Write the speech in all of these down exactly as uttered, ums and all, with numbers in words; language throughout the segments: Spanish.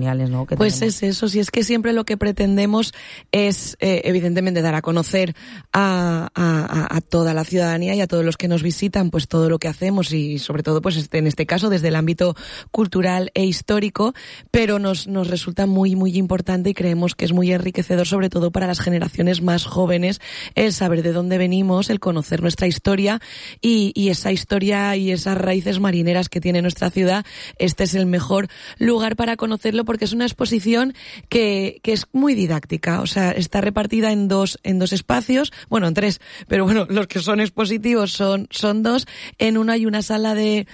patrimoniales, ¿no? Que pues tenemos. Es eso, si es que siempre lo que pretendemos es, eh, evidentemente, dar a conocer a, a, a toda la ciudadanía y a todos los que nos visitan, pues todo lo que hacemos y sobre todo, pues este, en este caso, desde el ámbito cultural e histórico, pero nos, nos resulta muy, muy importante y creemos que es muy enriquecedor, sobre todo para las generaciones más jóvenes, el saber de dónde venimos, el conocer nuestra historia y, y esa historia y esas raíces marineras que tiene nuestra ciudad. Este es el mejor lugar para conocerlo porque es una exposición que, que es muy didáctica, o sea, está repartida en dos, en dos espacios, bueno, en tres, pero bueno, los que son expositivos son, son dos. En uno hay una sala de,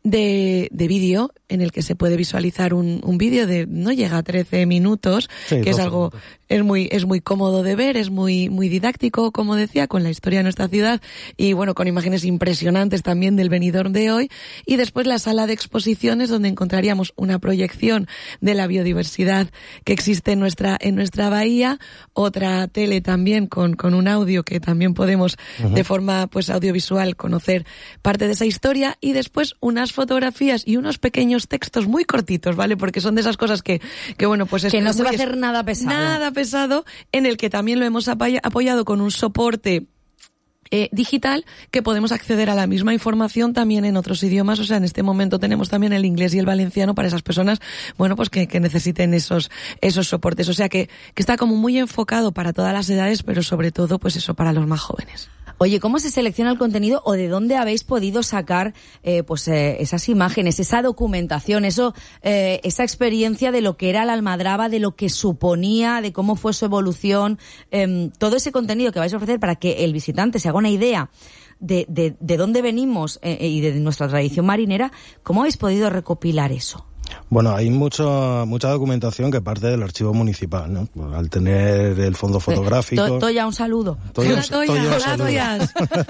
de, de vídeo en el que se puede visualizar un, un vídeo de, no llega a trece minutos, sí, que es algo, minutos. es muy, es muy cómodo de ver, es muy, muy didáctico, como decía, con la historia de nuestra ciudad y bueno, con imágenes impresionantes también del Benidorm de hoy. Y después la sala de exposiciones donde encontraríamos una proyección de la biodiversidad que existe en nuestra, en nuestra bahía, otra tele también con, con un audio que también podemos uh-huh. de forma, pues, audiovisual conocer parte de esa historia y después unas fotografías y unos pequeños textos muy cortitos, ¿vale? Porque son de esas cosas que, que bueno, pues... Que no es se muy, va a hacer nada pesado. Nada pesado, en el que también lo hemos apoyado con un soporte eh, digital que podemos acceder a la misma información también en otros idiomas. O sea, en este momento tenemos también el inglés y el valenciano para esas personas, bueno, pues que, que necesiten esos, esos soportes. O sea, que, que está como muy enfocado para todas las edades, pero sobre todo, pues eso, para los más jóvenes. Oye, ¿cómo se selecciona el contenido o de dónde habéis podido sacar eh, pues eh, esas imágenes, esa documentación, eso, eh, esa experiencia de lo que era la Almadraba, de lo que suponía, de cómo fue su evolución, eh, todo ese contenido que vais a ofrecer para que el visitante se haga una idea de, de, de dónde venimos eh, y de nuestra tradición marinera? ¿Cómo habéis podido recopilar eso? Bueno, hay mucho, mucha documentación que parte del archivo municipal, ¿no? Al tener el fondo fotográfico... To, Toya, un saludo. Toya, Toya, Toya, Toya.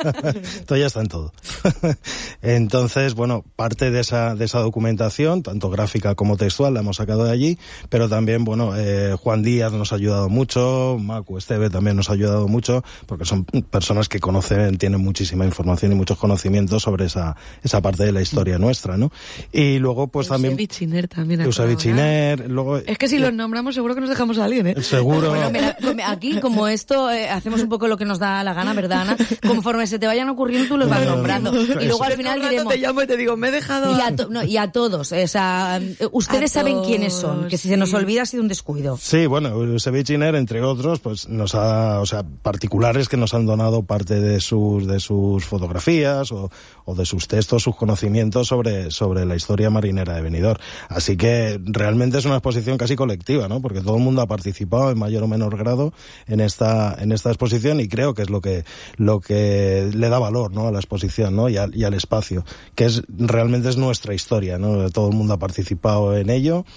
Toya está en todo. Entonces, bueno, parte de esa, de esa documentación, tanto gráfica como textual, la hemos sacado de allí, pero también, bueno, eh, Juan Díaz nos ha ayudado mucho, Macu Esteve también nos ha ayudado mucho, porque son personas que conocen, tienen muchísima información y muchos conocimientos sobre esa, esa parte de la historia nuestra, ¿no? Y luego, pues también... Chiner también. Eusebi Chiner, luego... Es que si los nombramos seguro que nos dejamos a alguien, ¿eh? Seguro. Bueno, mira, aquí, como esto, eh, hacemos un poco lo que nos da la gana, ¿verdad, Ana? Conforme se te vayan ocurriendo, tú los vas nombrando. Y luego al final diremos... Te llamo y te digo, me he dejado... Y a, to, no, y a todos, o sea, ustedes a saben todos, quiénes son, que si sí. se nos olvida ha sido un descuido. Sí, bueno, Eusebi Chiner, entre otros, pues nos ha, o sea, particulares que nos han donado parte de sus, de sus fotografías o, o de sus textos, sus conocimientos sobre, sobre la historia marinera de Benidorm. Así que realmente es una exposición casi colectiva, ¿no? Porque todo el mundo ha participado en mayor o menor grado en esta en esta exposición y creo que es lo que lo que le da valor, ¿no? A la exposición, ¿no? Y, a, y al espacio, que es realmente es nuestra historia, ¿no? Todo el mundo ha participado en ello.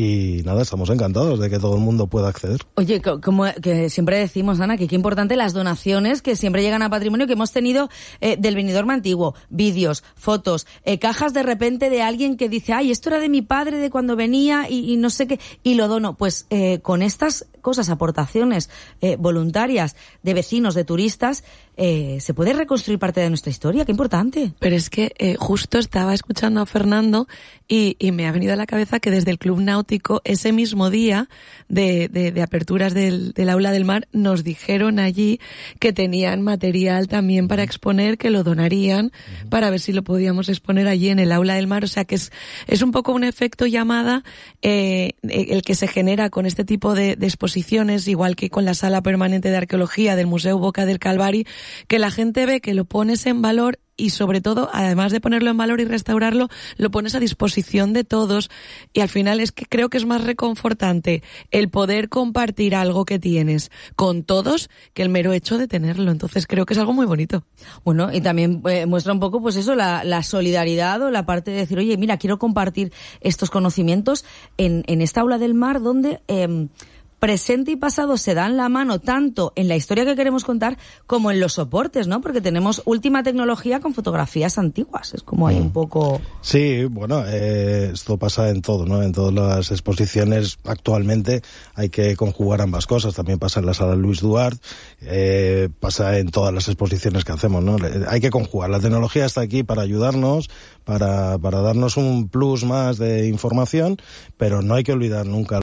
Y nada, estamos encantados de que todo el mundo pueda acceder. Oye, como que siempre decimos, Ana, que qué importante las donaciones que siempre llegan a patrimonio que hemos tenido eh, del Benidorm antiguo, vídeos, fotos, eh, cajas de repente de alguien que dice, ay, esto era de mi padre de cuando venía y, y no sé qué, y lo dono. Pues eh, con estas cosas, aportaciones eh, voluntarias de vecinos, de turistas, eh, se puede reconstruir parte de nuestra historia. Qué importante. Pero es que eh, justo estaba escuchando a Fernando y, y me ha venido a la cabeza que desde el Club Náutico, ese mismo día de, de, de aperturas del, del Aula del Mar, nos dijeron allí que tenían material también para exponer, que lo donarían uh-huh. para ver si lo podíamos exponer allí en el Aula del Mar. O sea que es, es un poco un efecto llamada eh, el que se genera con este tipo de, de exposiciones, igual que con la Sala Permanente de Arqueología del Museo Boca del Calvari, que la gente ve que lo pones en valor y sobre todo, además de ponerlo en valor y restaurarlo, lo pones a disposición de todos y al final es que creo que es más reconfortante el poder compartir algo que tienes con todos que el mero hecho de tenerlo. Entonces creo que es algo muy bonito. Bueno, y también eh, muestra un poco pues eso, la, la solidaridad o la parte de decir, oye, mira, quiero compartir estos conocimientos en, en esta Aula del Mar donde... Eh, presente y pasado se dan la mano tanto en la historia que queremos contar como en los soportes, ¿no? Porque tenemos última tecnología con fotografías antiguas. Es como hay un poco... Sí, bueno, eh, esto pasa en todo, ¿no? En todas las exposiciones actualmente hay que conjugar ambas cosas. También pasa en la Sala Luis Duart, eh, pasa en todas las exposiciones que hacemos, ¿no? Hay que conjugar. La tecnología está aquí para ayudarnos, para, para darnos un plus más de información, pero no hay que olvidar nunca